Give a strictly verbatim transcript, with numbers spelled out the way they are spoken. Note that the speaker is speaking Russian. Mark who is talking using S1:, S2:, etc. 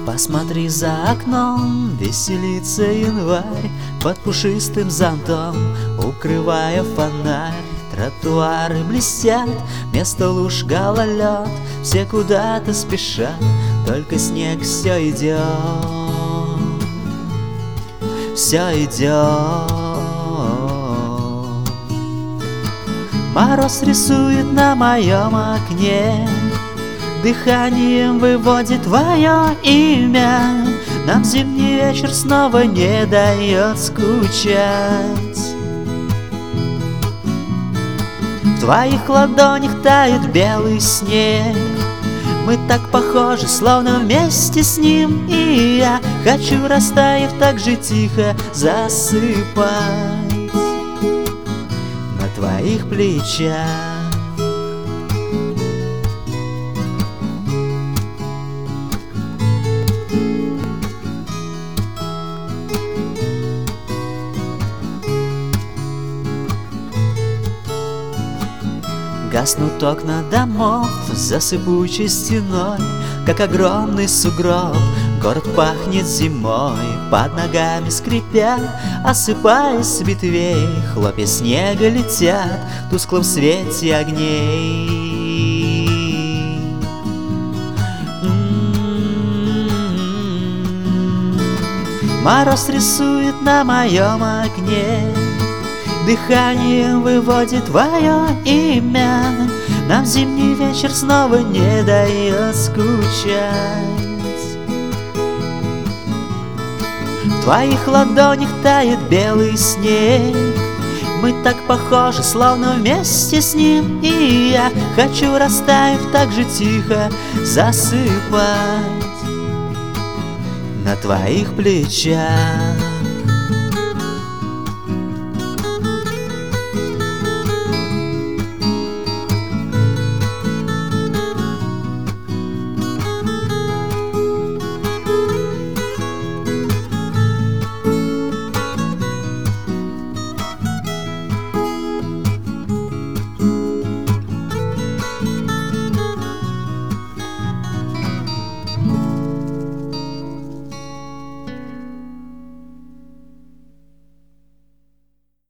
S1: Посмотри за окном, веселится январь под пушистым зонтом, укрывая фонарь. Тротуары блестят, вместо луж гололед, все куда-то спешат, только снег все идет, все идет. Мороз рисует на моем окне, дыханием выводит твое имя. Нам зимний вечер снова не дает скучать. В твоих ладонях тает белый снег, мы так похожи, словно вместе с ним. И я хочу, растаяв, так же тихо засыпать на твоих плечах. Гаснут окна домов за сыпучей стеной, как огромный сугроб. Город пахнет зимой, под ногами скрипят, осыпаясь с ветвей. Хлопья снега летят в тусклом свете огней. Мороз рисует на моем окне, дыханием выводит твое имя. Нам зимний вечер снова не дает скучать. В твоих ладонях тает белый снег, мы так похожи, словно вместе с ним. И я хочу, растаяв, так же тихо засыпать на твоих плечах.